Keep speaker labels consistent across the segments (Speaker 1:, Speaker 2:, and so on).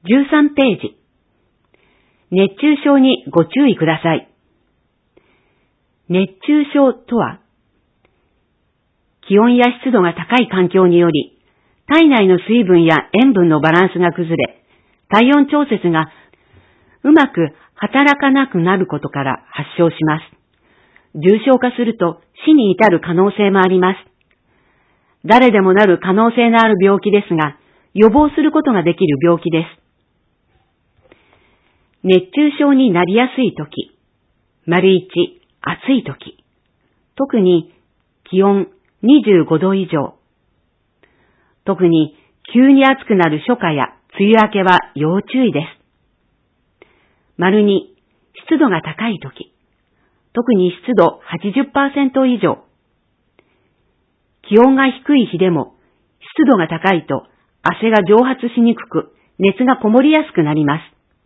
Speaker 1: 13ページ。熱中症にご注意ください。熱中症とは、気温や湿度が高い環境により、体内の水分や塩分のバランスが崩れ、体温調節がうまく働かなくなることから発症します。重症化すると死に至る可能性もあります。誰でもなる可能性のある病気ですが、予防することができる病気です。熱中症になりやすいとき、①、暑いとき、特に気温25度以上、特に急に暑くなる初夏や梅雨明けは要注意です。②、湿度が高いとき、特に湿度 80% 以上、気温が低い日でも湿度が高いと汗が蒸発しにくく熱がこもりやすくなります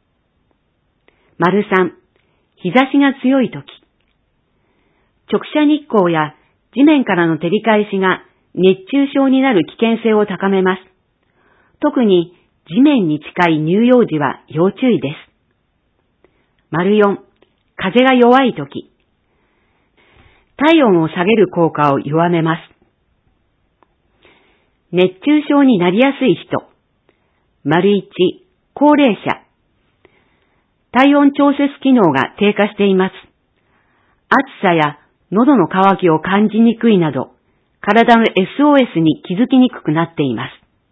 Speaker 1: 。③、日差しが強いとき、直射日光や地面からの照り返しが熱中症になる危険性を高めます。特に地面に近い乳幼児は要注意です。�4、風が弱いとき、体温を下げる効果を弱めます。熱中症になりやすい人、①、高齢者、体温調節機能が低下しています。暑さや喉の渇きを感じにくいなど、体の SOS に気づきにくくなっています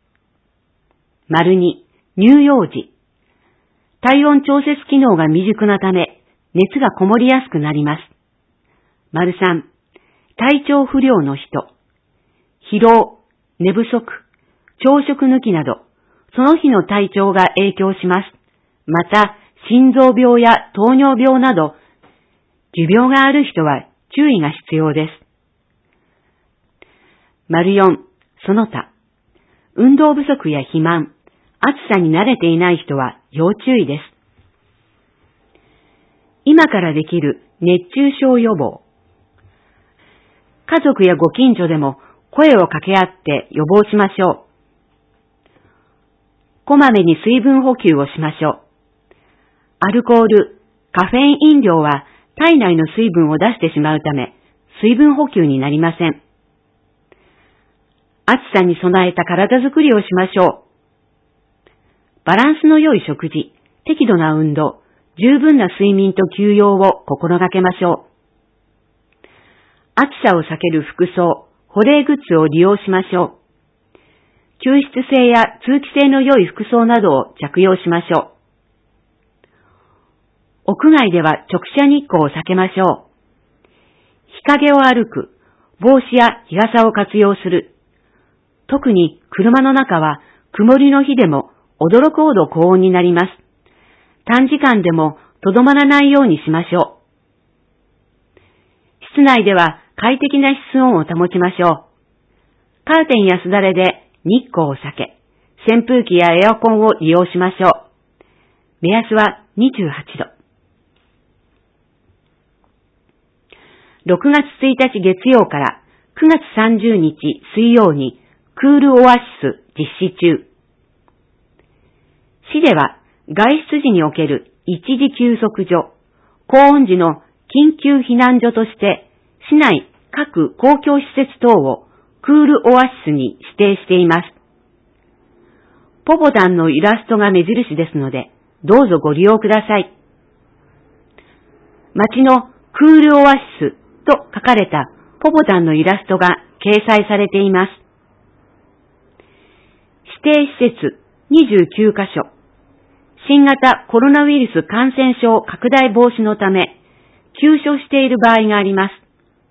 Speaker 1: 。②、乳幼児。体温調節機能が未熟なため、熱がこもりやすくなります。③、体調不良の人。疲労、寝不足、朝食抜きなど、その日の体調が影響します。また、心臓病や糖尿病など、持病がある人は注意が必要です。�4、その他。運動不足や肥満、暑さに慣れていない人は要注意です。今からできる熱中症予防。家族やご近所でも声を掛け合って予防しましょう。こまめに水分補給をしましょう。アルコール、カフェイン飲料は体内の水分を出してしまうため、水分補給になりません。暑さに備えた体づくりをしましょう。バランスの良い食事、適度な運動、十分な睡眠と休養を心がけましょう。暑さを避ける服装、保冷グッズを利用しましょう。吸湿性や通気性の良い服装などを着用しましょう。屋外では直射日光を避けましょう。日陰を歩く、帽子や日傘を活用する。特に車の中は曇りの日でも驚くほど高温になります。短時間でもとどまらないようにしましょう。室内では快適な室温を保ちましょう。カーテンやすだれで日光を避け、扇風機やエアコンを利用しましょう。目安は28度。6月1日月曜から9月30日水曜にクールオアシス実施中。市では外出時における一時休息所、高温時の緊急避難所として市内各公共施設等をクールオアシスに指定しています。ポポタンのイラストが目印ですので、どうぞご利用ください。町のクールオアシスと書かれたポポタンのイラストが掲載されています。指定施設29カ所、新型コロナウイルス感染症拡大防止のため休所している場合があります。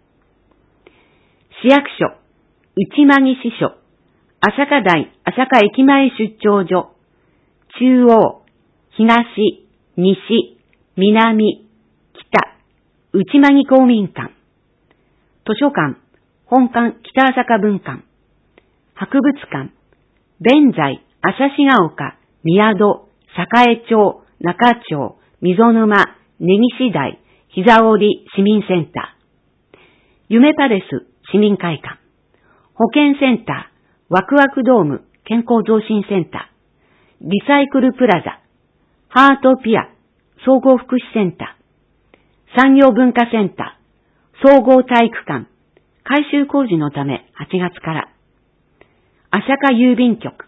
Speaker 1: 市役所、内間木支所、朝霞台朝霞駅前出張所、中央、東、西、南、北、内間木公民館、図書館、本館北朝霞分館、博物館、弁財、朝志ヶ丘、宮戸、栄町、中町、溝沼、根岸台、膝折市民センター、夢パレス市民会館、保健センター、ワクワクドーム健康増進センタリサイクルプラザ、ハートピア、総合福祉センター、産業文化センター、総合体育館、改修工事のため8月から。あしゃか郵便局。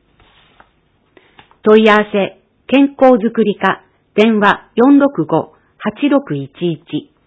Speaker 1: 問い合わせ、健康づくり課、電話465-8611。